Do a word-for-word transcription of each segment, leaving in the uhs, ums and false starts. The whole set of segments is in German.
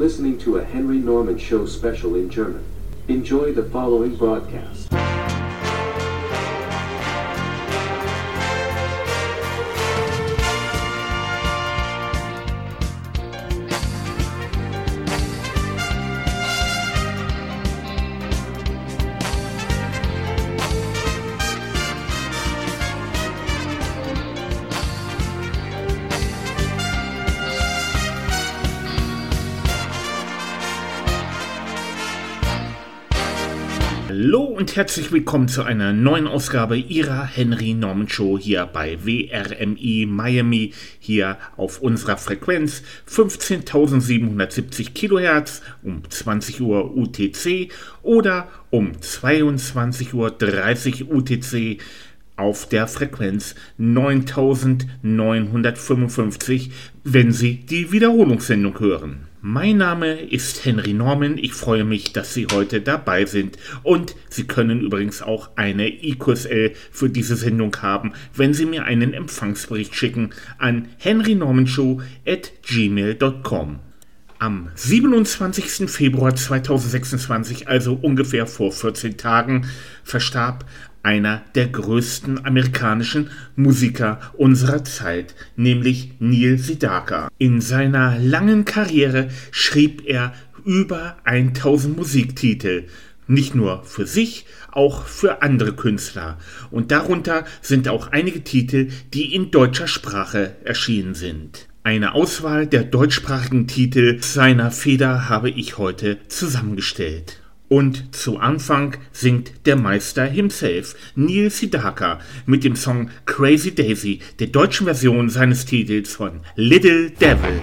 listening to a Henry Norman Show special in German. Enjoy the following broadcast. Hallo und herzlich willkommen zu einer neuen Ausgabe Ihrer Henry Norman Show hier bei W R M I Miami, hier auf unserer Frequenz fünfzehntausendsiebenhundertsiebzig Kilohertz um zwanzig Uhr U T C oder um zweiundzwanzig Uhr dreißig U T C auf der Frequenz neuntausendneunhundertfünfundfünfzig, wenn Sie die Wiederholungssendung hören. Mein Name ist Henry Norman, ich freue mich, dass Sie heute dabei sind und Sie können übrigens auch eine I Q S L für diese Sendung haben, wenn Sie mir einen Empfangsbericht schicken an henrynormanshow at gmail dot com. Am siebenundzwanzigsten Februar zweitausendsechsundzwanzig, also ungefähr vor vierzehn Tagen, verstarb einer der größten amerikanischen Musiker unserer Zeit, nämlich Neil Sedaka. In seiner langen Karriere schrieb er über tausend Musiktitel, nicht nur für sich, auch für andere Künstler. Und darunter sind auch einige Titel, die in deutscher Sprache erschienen sind. Eine Auswahl der deutschsprachigen Titel seiner Feder habe ich heute zusammengestellt. Und zu Anfang singt der Meister himself, Neil Sedaka, mit dem Song Crazy Daisy, der deutschen Version seines Titels von Little Devil.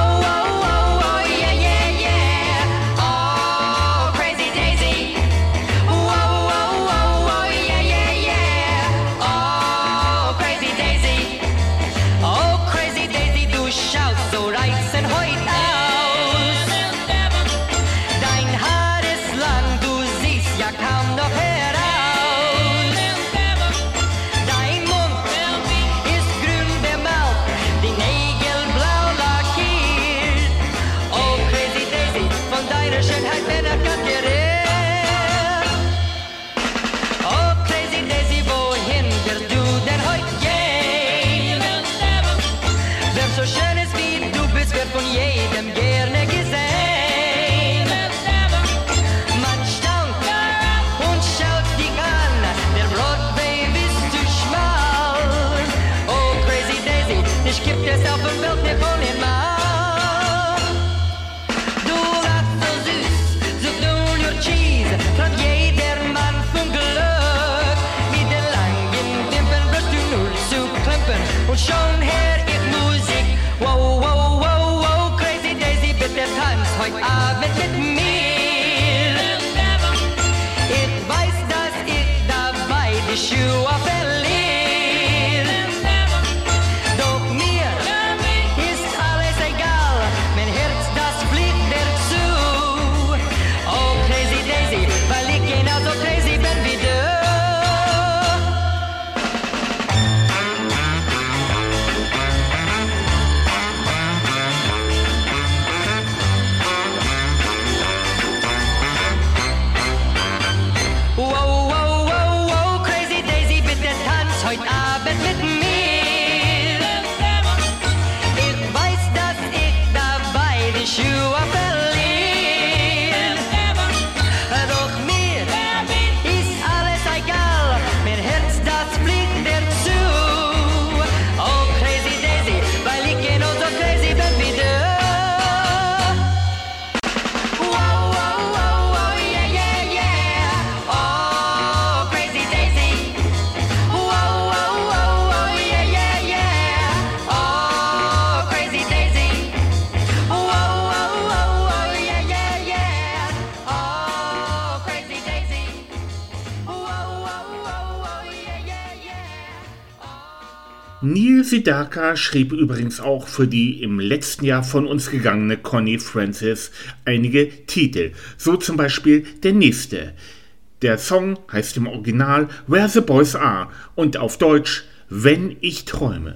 Neil Sedaka schrieb übrigens auch für die im letzten Jahr von uns gegangene Connie Francis einige Titel, so zum Beispiel der nächste. Der Song heißt im Original Where the Boys Are und auf Deutsch Wenn ich träume.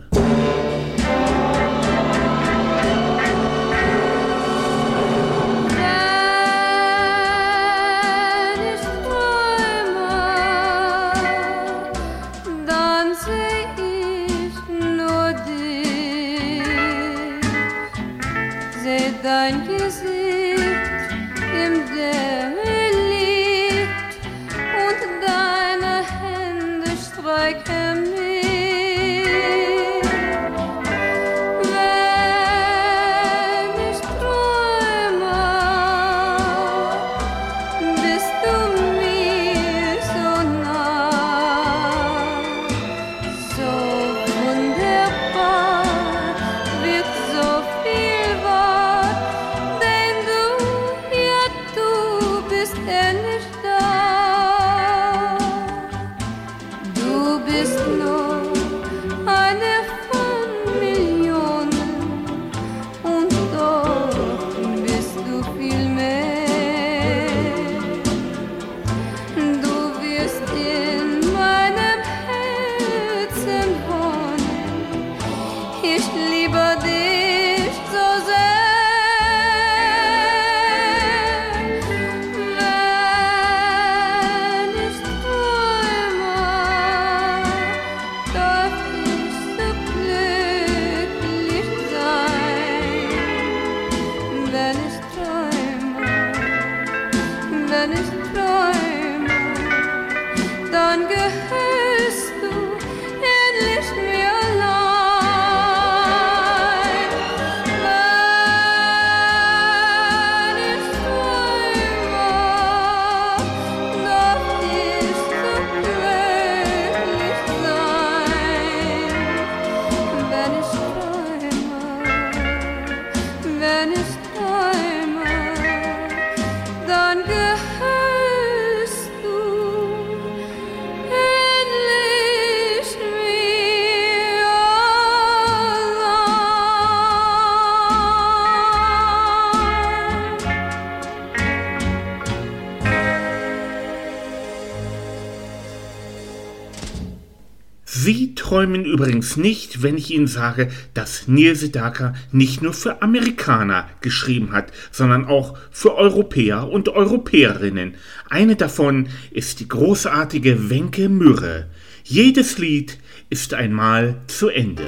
dein Gesicht im Dämmerlicht und deine Hände streichen mich. Wenn ich träume, bist du mir so nah, so wunderbar, wird so viel wahr, denn du, ja du bist endlich da. Du bist nur eine von Millionen und doch bist du viel mehr. Du wirst in meinem Herzen wohnen, ich liebe dich so sehr. Wenn ich träume, darf ich so glücklich sein. Wenn ich träume, wenn ich träume, dann gehörst du endlich mir allein. Wenn ich träume, darf ich so glücklich sein. Wenn ich träume, wenn ich träume, dann gehörst du endlich mir Sie träumen übrigens nicht, wenn ich Ihnen sage, dass Neil Sedaka nicht nur für Amerikaner geschrieben hat, sondern auch für Europäer und Europäerinnen. Eine davon ist die großartige Wenke Mürre. Jedes Lied ist einmal zu Ende.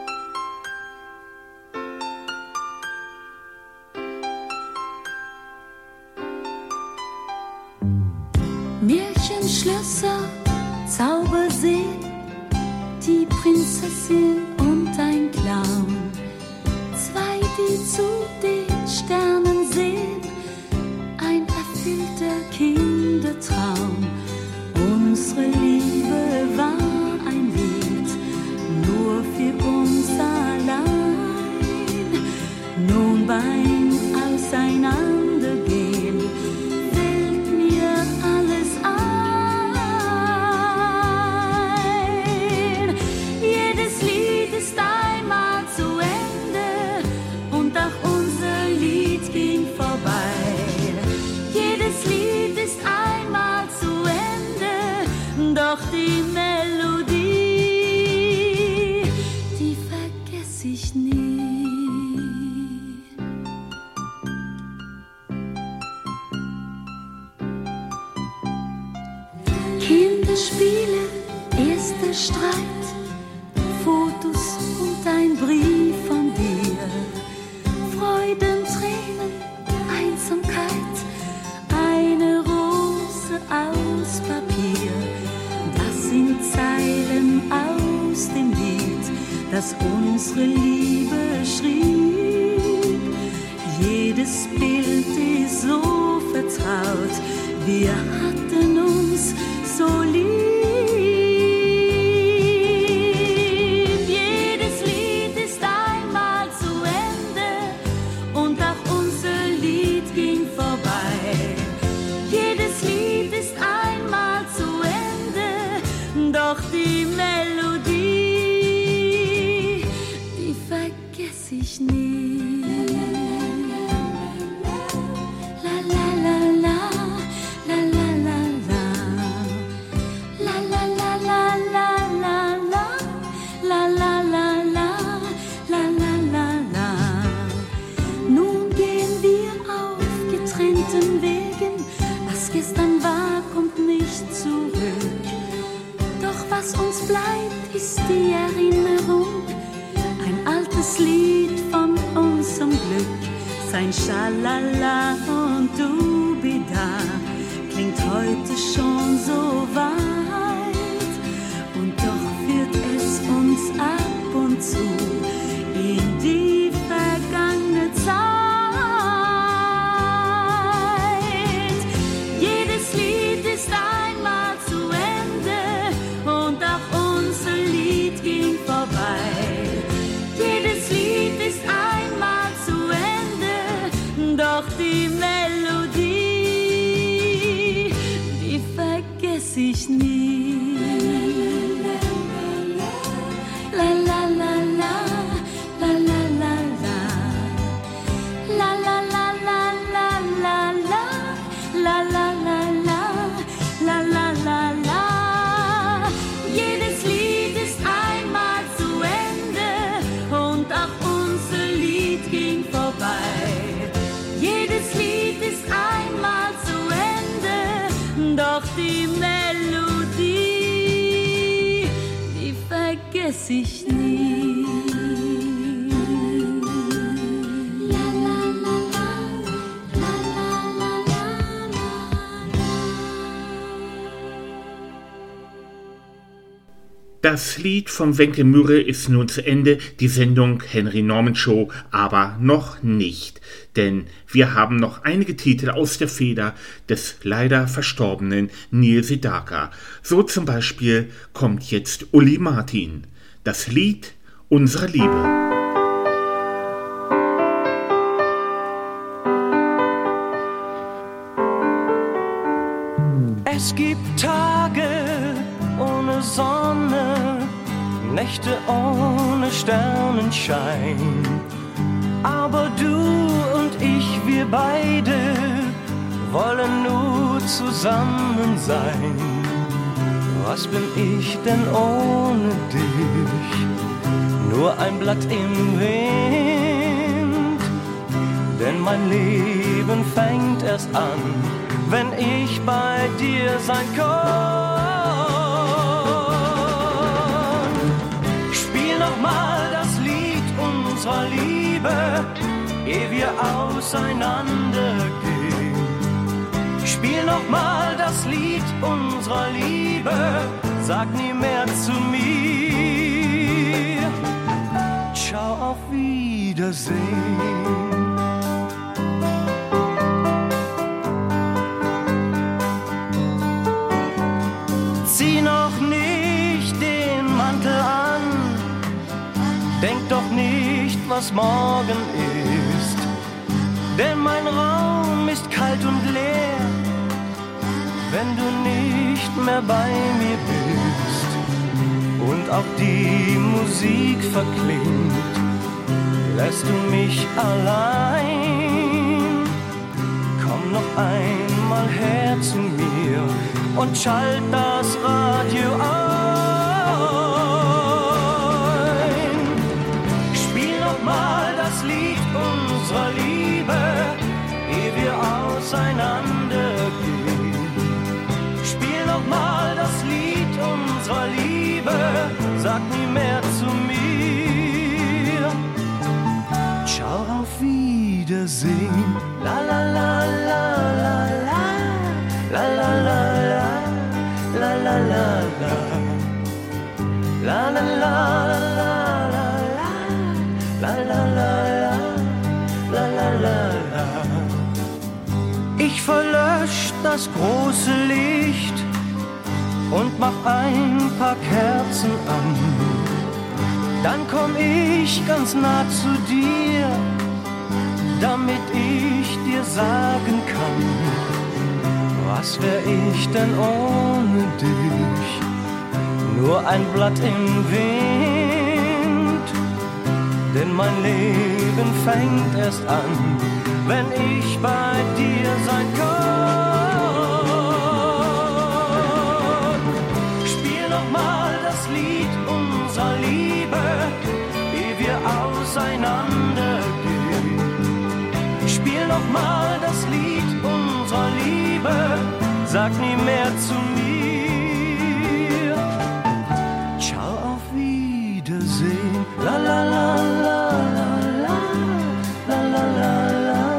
Märchenschlösser, Zauberseen, die Prinzessin und ein Clown, zwei, die zu den Sternen sehen, ein erfüllter Kindertraum. Unsere Liebe war ein Lied, nur für uns allein. Nun beim Auseinandergehen fällt mir alles ein. Jedes Lied ist einmal zu Ende und auch unser Lied ging vorbei. Jedes Lied ist einmal zu Ende, doch die Melodie, die vergesse ich nie. Kinderspiele, erster Streit, Fotos und ein Brief von dir, Freuden, Tränen, Einsamkeit, eine Rose aus Papier. Das sind Zeilen aus dem Lied, das unsere Liebe schrieb. Jedes Bild ist so vertraut, wir hatten uns so lieb. Jedes Lied ist einmal zu Ende und auch unser Lied ging vorbei. Jedes Lied ist einmal zu Ende, doch die Melodie, die vergesse ich nie. La la la la, la la la la, la la la la la la la, la la la la, la la la la. Nun gehen wir auf getrennten Wegen, was gestern war, kommt nicht zurück. Doch was uns bleibt, ist die Erinnerung, ein altes Lied von unserem Glück. Sein Schalala und Dubida klingt heute schon so weit. Und doch führt es uns ab und zu in die vergangene Zeit. Jedes Lied ist einmal zu Ende und auch unser Lied ging vorbei. Jedes Lied ist einmal zu Ende, doch die Melodie, die vergess ich nie. La la la la, la la la la, la la la la la la la, la la la la, la la la la. Jedes Lied ist einmal zu Ende und auch unser Lied ging vorbei. Jedes Lied ist einmal zu Ende, doch die Melodie, die vergess ich nie. La la la la, la la la la la. Das Lied von Wenke Mürre ist nun zu Ende, die Sendung Henry Norman Show aber noch nicht. Denn wir haben noch einige Titel aus der Feder des leider verstorbenen Neil Sedaka. So zum Beispiel kommt jetzt Uli Martin, das Lied unserer Liebe. Es gibt Tage ohne Sonne, Nächte ohne Sternenschein. Aber du und ich, wir beide, wollen nur zusammen sein. Was bin ich denn ohne dich? Nur ein Blatt im Wind. Denn mein Leben fängt erst an, wenn ich bei dir sein kann. Spiel noch mal das Lied unserer Liebe, ehe wir auseinandergehen. Spiel noch mal das Lied unserer Liebe, sag nie mehr zu mir. Ciao, auf Wiedersehen. Zieh noch nicht den Mantel an, denk doch nicht, was morgen ist. Denn mein Raum ist kalt und leer, wenn du nicht mehr bei mir bist. Und auch die Musik verklingt, lässt du mich allein. Komm noch einmal her zu mir und schalt das Radio ein. Spiel noch mal das Lied unserer Liebe, ehe wir auseinandergehen. Spiel noch mal das Lied unserer Liebe, sag nie mehr zu mir. Ciao, auf Wiedersehen. La la la la la la, la la la la, la la la la, la la la la la, la la la la, la la la la. Ich verlösch das große Licht und mach ein paar Kerzen an. Dann komm ich ganz nah zu dir, damit ich dir sagen kann, was wär ich denn ohne dich? Nur ein Blatt im Wind. Denn mein Leben fängt erst an, wenn ich bei dir sein kann. Spiel noch mal das Lied unserer Liebe, ehe wir auseinandergehen. Spiel noch mal das Lied unserer Liebe, sag nie mehr zu mir. Ciao, auf Wiedersehen. La la la la la la, la la la la.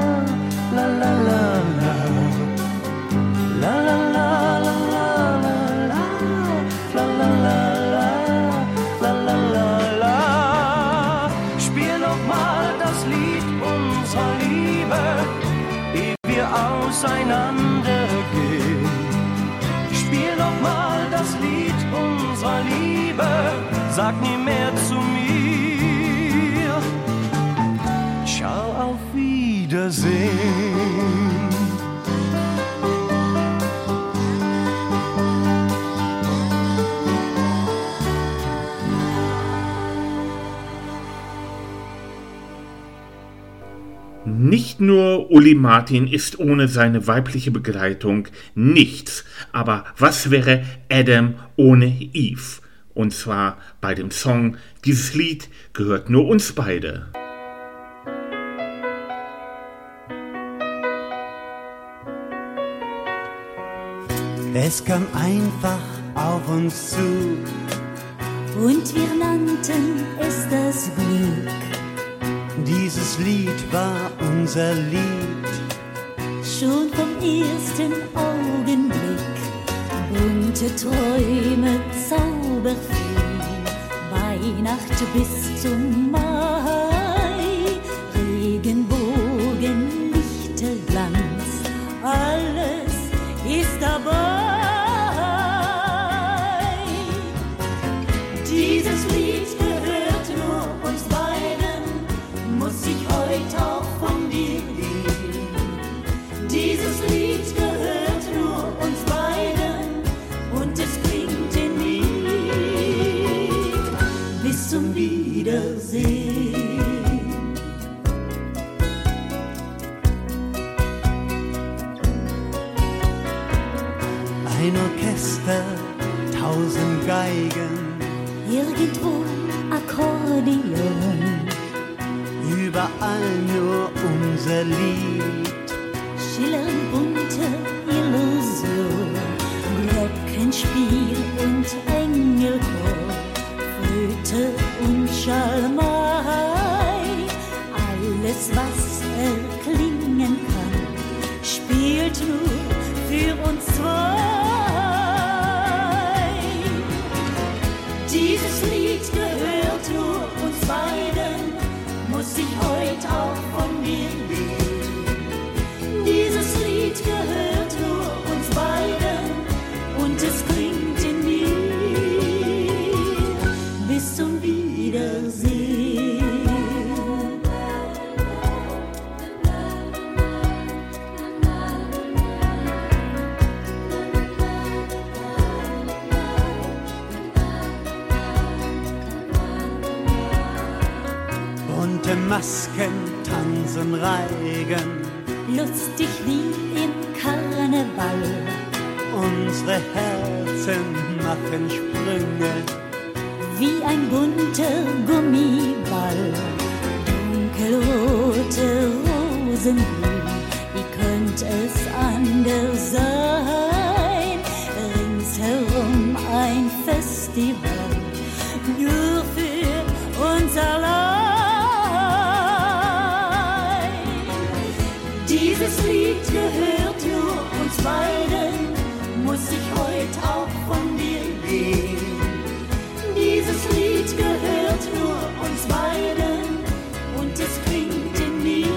sag nie mehr zu mir. Ciao, auf Wiedersehen. Nicht nur Uli Martin ist ohne seine weibliche Begleitung nichts, aber was wäre Adam ohne Eve? Und zwar bei dem Song "Dieses Lied gehört nur uns beide". Es kam einfach auf uns zu und wir nannten es das Glück. Dieses Lied war unser Lied, schon vom ersten Augenblick. Bunte Träume, zauberfrei, Weihnacht bis zum Mai. Regenbogen, Lichter, Glanz, alles ist dabei. Dieses Lied gehört nur uns beiden, muss ich heute auch von dir gehen. Dieses Lied gehört nur uns beiden und es klingt in mir bis zum Wiedersehen. ein Orchester, tausend Geigen, irgendwo Akkordeon, überall nur unser Lied. schillernd bunte Illusion, Glockenspiel und Engelchor, Flöte und Schalmei, alles was erklingen kann, spielt nur für uns zwei. Dieses Lied gehört nur uns beiden, muss ich heute auch von dir gehen. Dieses Lied gehört nur uns beiden und es klingt in mir bis zum Wiedersehen. Bunte Masken tanzen Reigen, Lustig wie im Karneval, unsere Herzen machen Sprünge. wie ein bunter Gummiball, dunkelrote Rosenblühen, wie könnte es anders sein? Ringsherum ein Festival, nur für uns allein. Dieses Lied gehört nur uns beiden, muss ich heute auch von dir gehen. Dieses Lied gehört nur uns beiden und es klingt in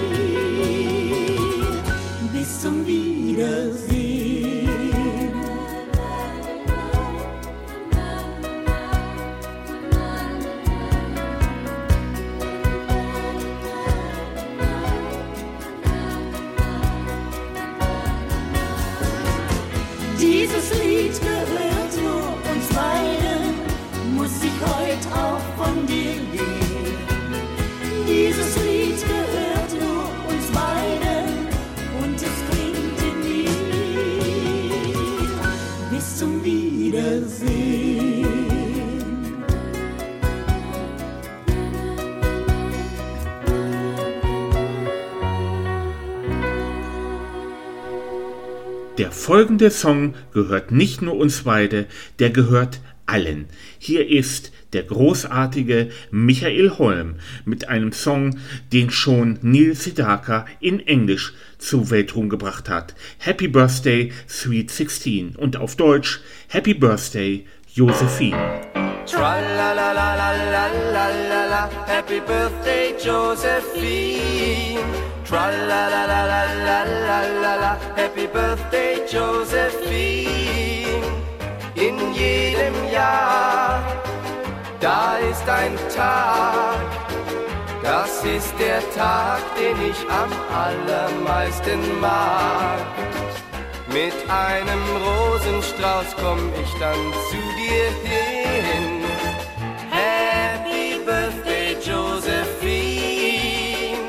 mir bis zum Wiedersehen. Dieses Lied gehört nur uns beiden, muss ich heute auch von dir gehen. Dieses Lied gehört nur uns beiden und es klingt in mir bis zum Wiedersehen. Der folgende Song gehört nicht nur uns beide, der gehört allen. Hier ist der großartige Michael Holm mit einem Song, den schon Neil Sedaka in Englisch zu Weltruhm gebracht hat. Happy Birthday, Sweet sixteen. Und auf Deutsch Happy Birthday, Josephine. Tra-la-la-la-la-la-la-la, happy birthday Josephine. Tra-la-la-la-la-la-la-la, happy birthday Josephine. In jedem Jahr Da ist ein Tag, das ist der Tag, den ich am allermeisten mag. Mit einem Rosenstrauß komm ich dann zu dir hin. Happy Birthday, Josephine.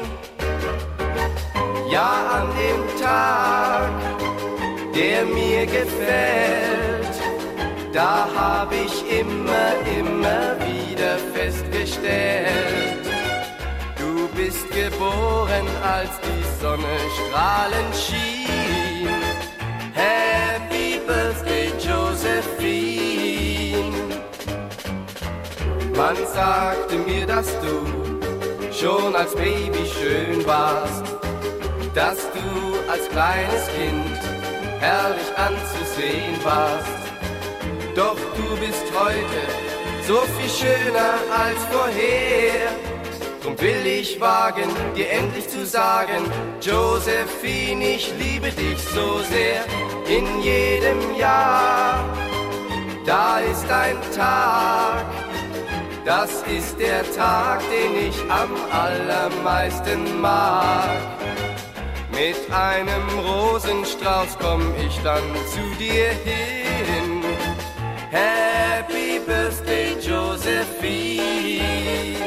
Ja, an dem Tag, der mir gefällt, da hab ich immer, immer wieder festgestellt, du bist geboren, als die Sonne strahlend schien. Happy Birthday, Josephine. Man sagte mir, dass du schon als Baby schön warst, dass du als kleines Kind herrlich anzusehen warst. Doch du bist heute so viel schöner als vorher. Drum will ich wagen, dir endlich zu sagen, Josephine, ich liebe dich so sehr. In jedem Jahr, da ist ein Tag, das ist der Tag, den ich am allermeisten mag. Mit einem Rosenstrauß komm ich dann zu dir hin. Happy Birthday, Josephine.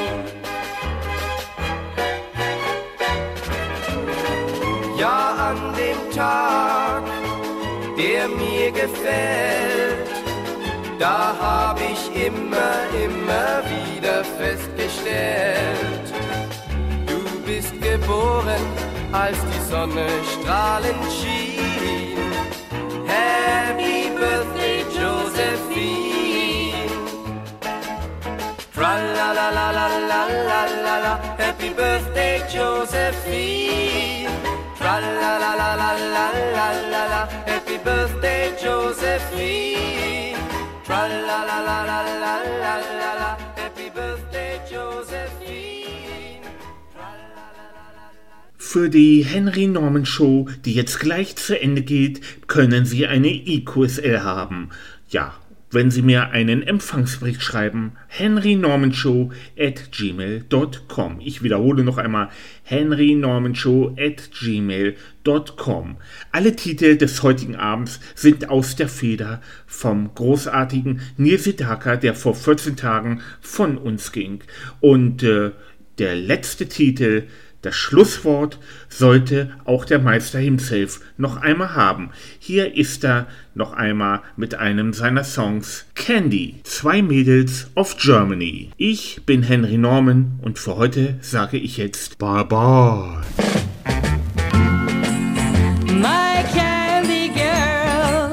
Ja, an dem Tag, der mir gefällt, da hab ich immer, immer wieder festgestellt, du bist geboren, als die Sonne strahlend schien. Happy Birthday, Josephine. Tra-la-la-la-la-la-la-la-la. Happy Birthday, Josephine. Tra-la-la-la-la-la-la-la. Happy Birthday, Josephine. Tra-la-la-la-la-la-la-la. Happy Birthday, Josephine. Für die Henry Norman Show, die jetzt gleich zu Ende geht, können Sie eine I Q S L haben. Ja, wenn Sie mir einen Empfangsbericht schreiben, henry norman show at gmail dot com. Ich wiederhole noch einmal, henry norman show at gmail dot com. Alle Titel des heutigen Abends sind aus der Feder vom großartigen Neil Sedaka, der vor vierzehn Tagen von uns ging. Und äh, der letzte Titel, das Schlusswort, sollte auch der Meister himself noch einmal haben. Hier ist er noch einmal mit einem seiner Songs, Candy, zwei Mädels of Germany. Ich bin Henry Norman und für heute sage ich jetzt Bye Bye. My candy girl,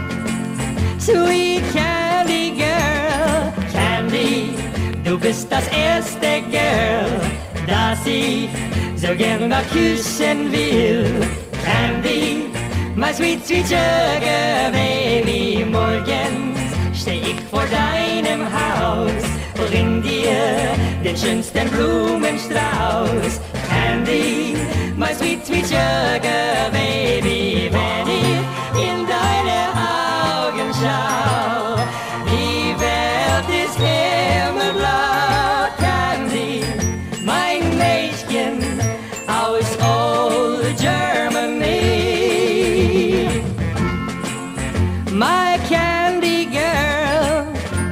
sweet candy girl, Candy, du bist das erste Girl, das ich so gern mal küssen will. Candy, my sweet, sweet sugar baby. Morgens steh ich vor deinem Haus, bring dir den schönsten Blumenstrauß. Candy, my sweet, sweet sugar baby. Wenn ich in deine Augen schau, die Welt ist himmelblau. Candy, mein Mädchen aus old Germany. My candy girl,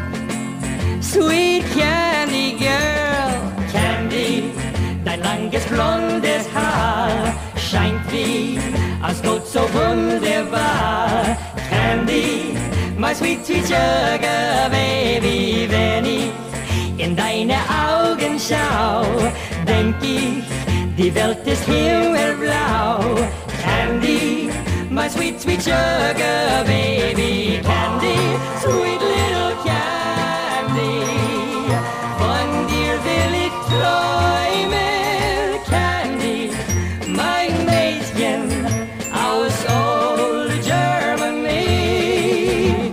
sweet candy girl. Candy, dein langes blondes Haar scheint wie aus Gold so wunderbar. Candy, my sweet, sweet sugar baby. Wenn ich in deine Augen schau, denk ich, die Welt ist himmelblau. Candy, my sweet, sweet sugar baby. Candy, sweet little candy, von dir will ich träumen. Candy, mein Mädchen aus old Germany.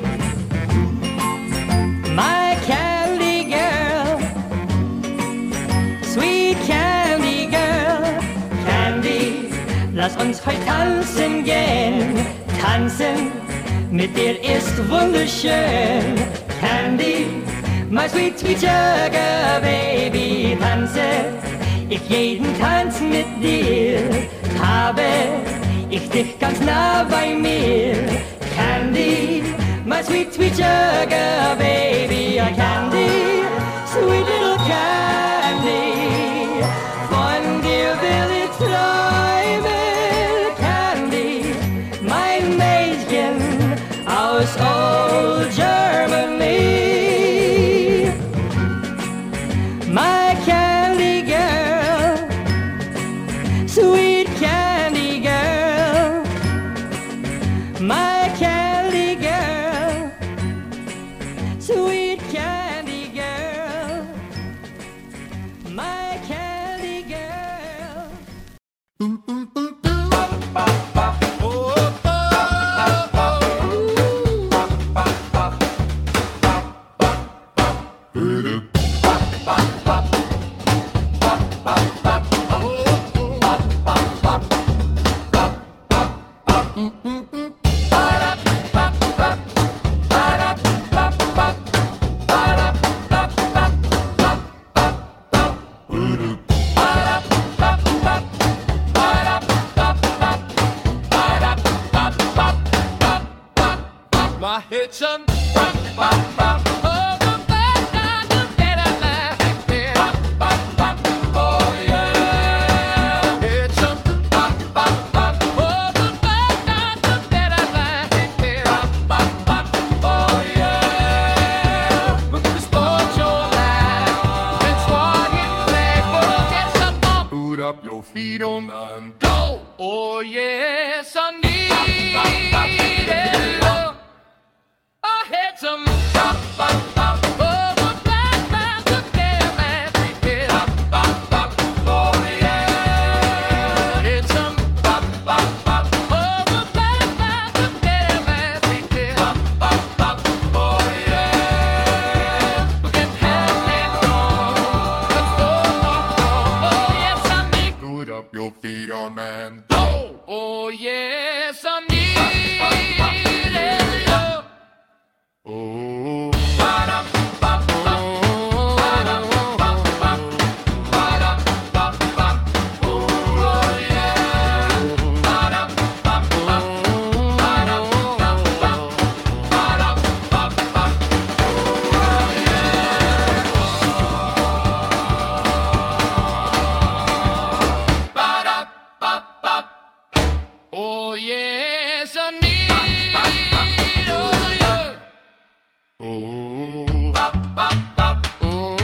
My candy girl, sweet candy girl. Candy, lass uns heute tanzen gehen. Tanzen mit dir ist wunderschön. Candy, My sweet, sweet Sugar Baby, tanze ich jeden Tanz mit dir, habe ich dich ganz nah bei mir. Candy, my sweet, sweet Sugar Baby, a candy, sweet little candy, von dir will ich träumen. Candy, mein Mädchen aus old Germany. My candy girl, sweet candy girl, my candy girl, sweet candy girl, my candy girl. My hips and bop, bop, bop. Oh, the best time to get a laugh. Bop, bop, bop. Oh, yeah. Hips and bop, bop, bop. Oh, the best time to get a laugh. Bop, bop, bop. Oh, yeah. We're gonna sport your life. That's what you play for. Get some bump. Put up your feet on and go. Oh, yes, I need it. I had some chop, pop, pop. Oh, the black man took care of me. Pop, pop, pop. Oh, yeah. It's some pop, pop, pop. Oh, the black man took care of me. Pop, pop, pop. Oh, yeah. We can have it all. Let's go, oh, yes, I need. Put up your feet on man. Go. Oh, yes, I need it. Oh, ba-dum, bop, bop. Ba-dum, bop, bop. Ba-dum, bop, bop. Oh, yeah. Ba-dum, bop, bop. Ba-dum, bop, bop. Ba-dum, bop, bop. Oh, yeah. Ba-dum, bop, bop. Oh, yes, I need. Oh, yeah. Oh, bop, bop, bop. Oh,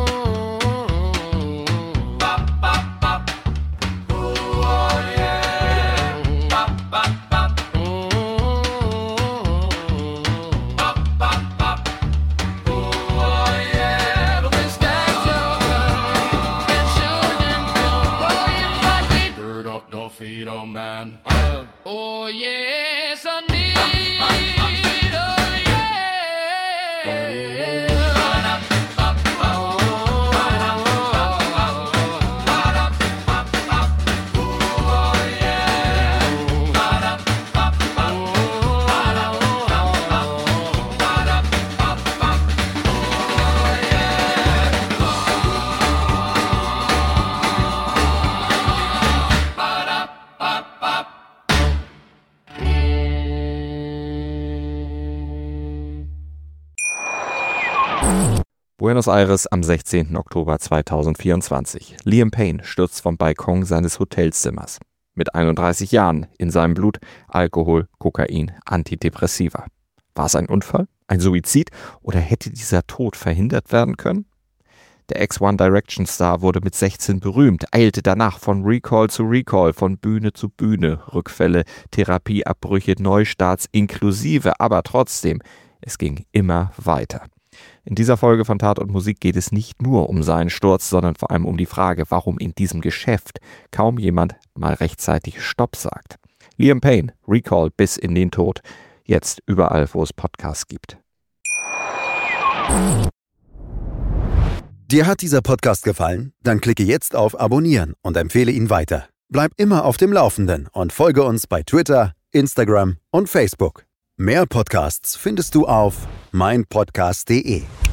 bop, bop, bop. Oh, yeah. Bop, bop, bop. Oh, bop, bop, bop. Oh, yeah. But this guy's sugar and sugar and milk. Oh, you like it. Dirt up your feet, oh man. Oh, yes, I need. Oh, yeah. Buenos Aires am sechzehnten Oktober zweitausendvierundzwanzig. Liam Payne stürzt vom Balkon seines Hotelzimmers. Mit einunddreißig Jahren, in seinem Blut Alkohol, Kokain, Antidepressiva. War es ein Unfall, ein Suizid oder hätte dieser Tod verhindert werden können? Der Ex-One Direction Star wurde mit sechzehn berühmt, eilte danach von Recall zu Recall, von Bühne zu Bühne, Rückfälle, Therapieabbrüche, Neustarts inklusive, aber trotzdem, es ging immer weiter. In dieser Folge von Tat und Musik geht es nicht nur um seinen Sturz, sondern vor allem um die Frage, warum in diesem Geschäft kaum jemand mal rechtzeitig Stopp sagt. Liam Payne, Recall bis in den Tod, jetzt überall, wo es Podcasts gibt. Dir hat dieser Podcast gefallen? Dann klicke jetzt auf Abonnieren und empfehle ihn weiter. Bleib immer auf dem Laufenden und folge uns bei Twitter, Instagram und Facebook. Mehr Podcasts findest du auf meinpodcast punkt de.